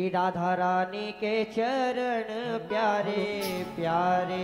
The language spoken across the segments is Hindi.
मेरी राधा रानी के चरण प्यारे प्यारे,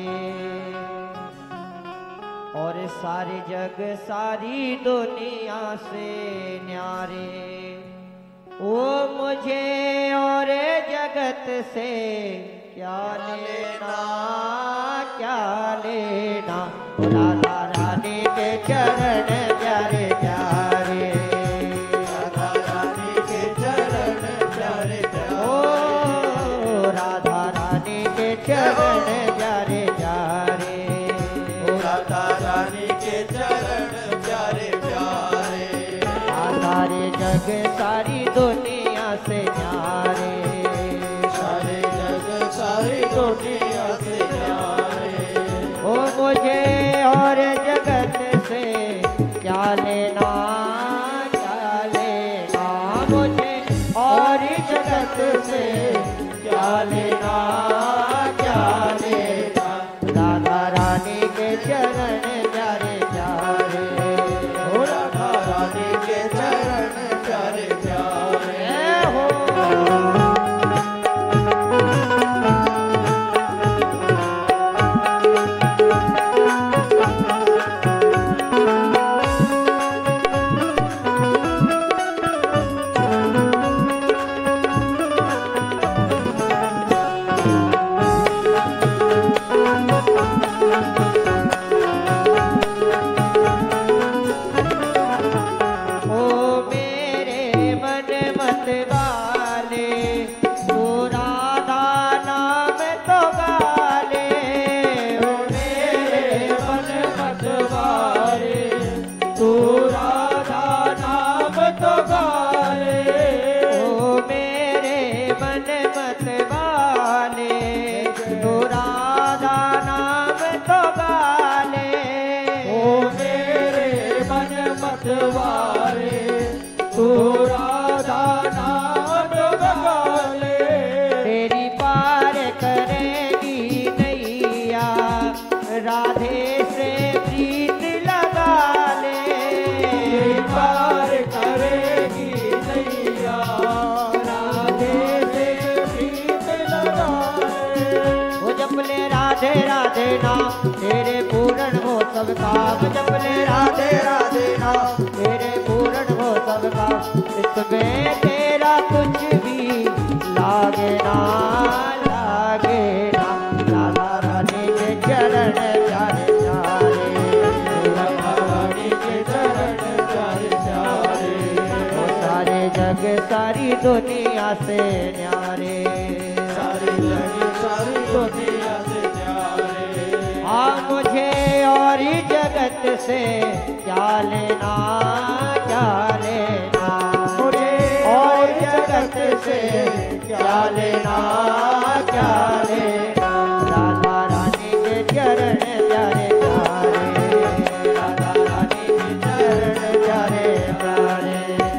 और सारे जग सारी दुनिया से न्यारे। वो मुझे और जगत से क्या लेना क्या लेना, राधा रानी के चरण प्यारे प्यारे, राधा रानी के चरण प्यारे प्यारे, ओ राधा रानी के चरण प्यारे प्यारे, ओ राधा रानी के चरण प्यारे प्यारे। सारे जग सारी दुनिया से न्यारे, सारे जग सारी दुनिया से न्यारे। ओ मुझे और जगत से क्या लेना क्या लेना, मुझे और जगत से क्या लेना क्या लेना, राधा रानी के चरण प्यारे प्यारे, ओ राधा रानी के चरण प्यारे प्यारे। हो तेरी पार करेगी नैया, राधे से प्रीत लगा ले, पार करेगी नैया, राधे से प्रीत लगा ले। वो जपले राधे राधे नाम तेरे पूर्ण हो सब काम, जपले राधे राधे नाम तेरे पूर्ण हो सब काम, इसमें तेरा कुछ भी लागे ना लागे ना, राधा रानी के चरण प्यारे प्यारे, राधा रानी के चरण प्यारे प्यारे। वो सारे जग सारी दुनिया से न्यारे, सारी जग सारी दुनिया से न्यारे। हाँ मुझे और जगत से क्या लेना क्या लेना, मुझे और जगत से क्या लेना क्या लेना, राधा रानी के चरण प्यारे प्यारे, राधा रानी के चरण प्यारे प्यारे।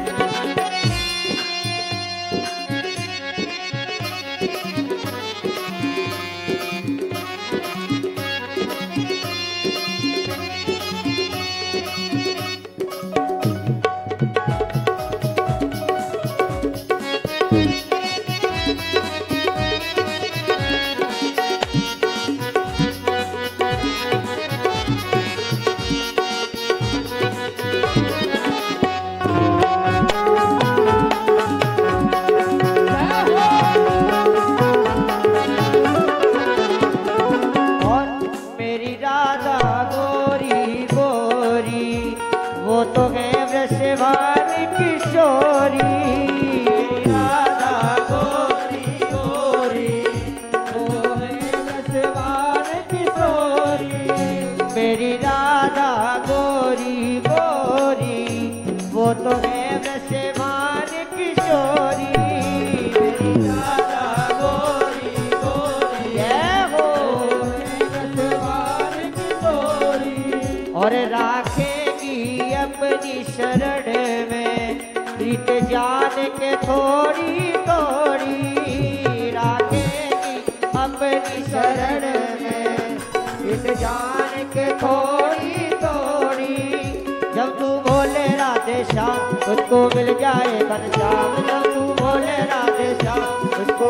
वो तो है वृषभान किशोरी, राधा गोरी गोरी, वो है वृषभान किशोरी। मेरी राधा गोरी गोरी, वो तो है वृषभान किशोरी, मेरी राधा गोरी गोरी, जय हो वृषभान किशोरी। और राखेगी अपनी शरण में प्रीत जान के थोड़ी थोड़ी, राखेगी अपनी शरण में प्रीत जान के थोड़ी थोड़ी। जब तू बोले राधे श्याम तुझको मिल जाए घनश्याम, जब तू बोले राधे श्याम तुझको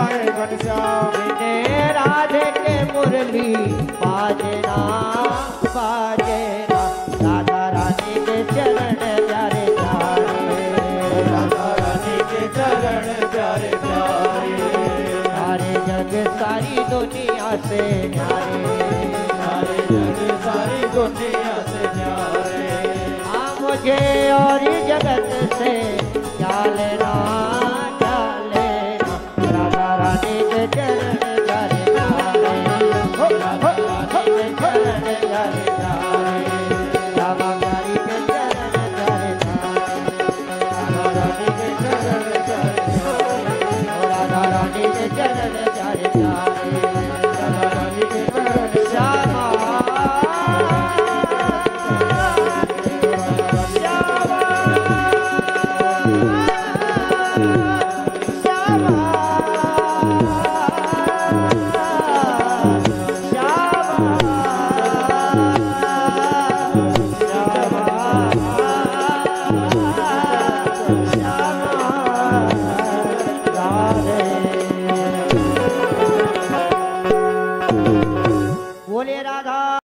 जाए घनश्याम बिने राधे के मुरली बाजना बाजना राधा रानी के चरण प्यारे प्यारे राधा रानी के चरण प्यारे प्यारे सारे जग सारी दुनिया से न्यारे सारे जग सारी दुनिया से न्यारे मुझे और जगत से क्या लेना क्या लेना राधा रानी के चरण प्यारे प्यारे राधा रानी के चरण प्यारे प्यारे राधा रानी के चरण प्यारे प्यारे राधा रानी के चरण प्यारे प्यारे राधा रानी के चरण प्यारे प्यारे राधा रानी के चरण श्यामा श्यामा